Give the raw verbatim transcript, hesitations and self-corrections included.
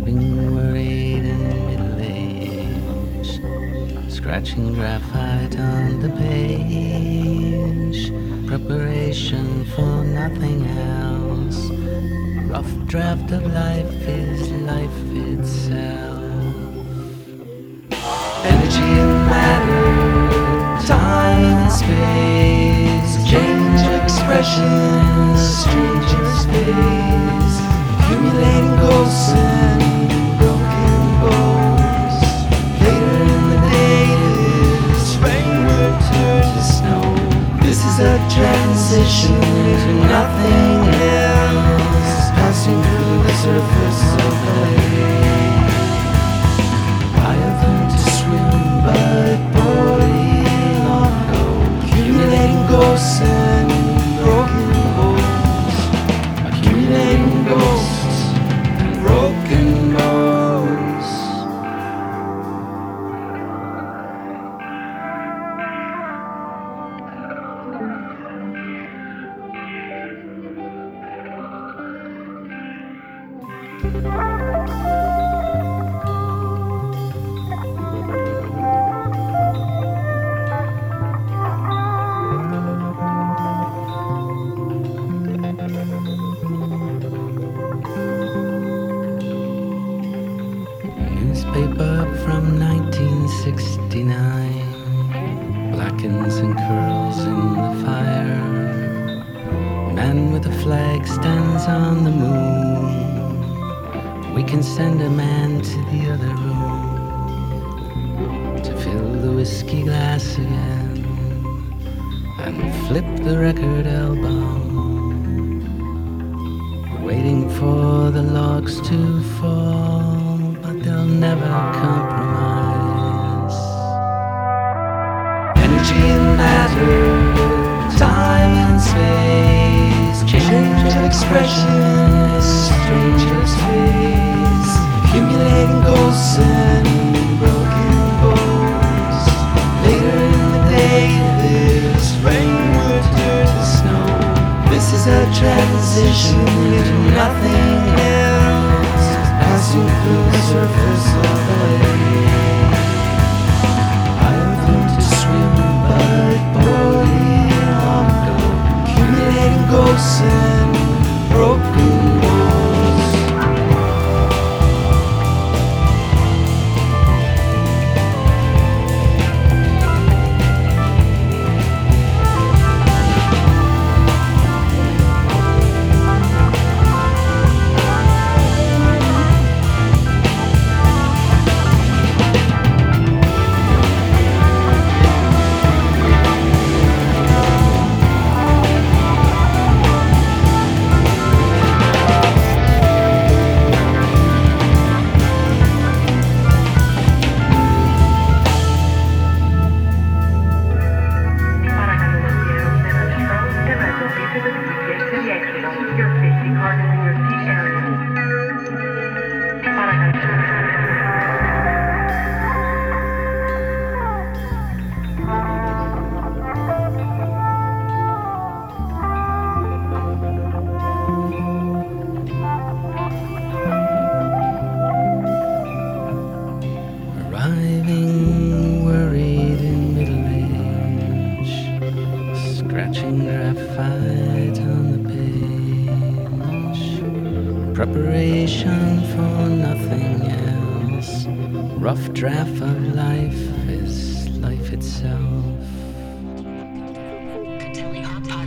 Arriving worried in middle age, scratching graphite on the page, preparation for nothing else. Rough draft of life is life itself. Energy and matter, time and space, change of expression, strange of space, accumulating ghosts and broken bones. Later in the day, this rain will turn to snow. This is a transition to nothing else, passing through the surface of the lake. I have learned to swim, but poorly long ago, accumulating ghosts and broken bones, accumulating ghosts and broken bones. Newspaper from nineteen sixty-nine blackens and curls in the fire. Man with a flag stands on the moon. We can send a man to the other room to fill the whiskey glass again and flip the record album, waiting for the logs to fall, but they'll never compromise. Energy and matter, time and space, change of expression, strange of space, accumulating ghosts and broken bones. Later in the day, this rain will turn to snow. This is a transition into nothing else, passing through the surface of the lake. I have learned to swim, but poorly long ago, accumulating ghosts and broken bones. Your safety card is in your seat area. Arriving worried in middle age, scratching graphite on the page, preparation for nothing else. Rough draft of life is life itself.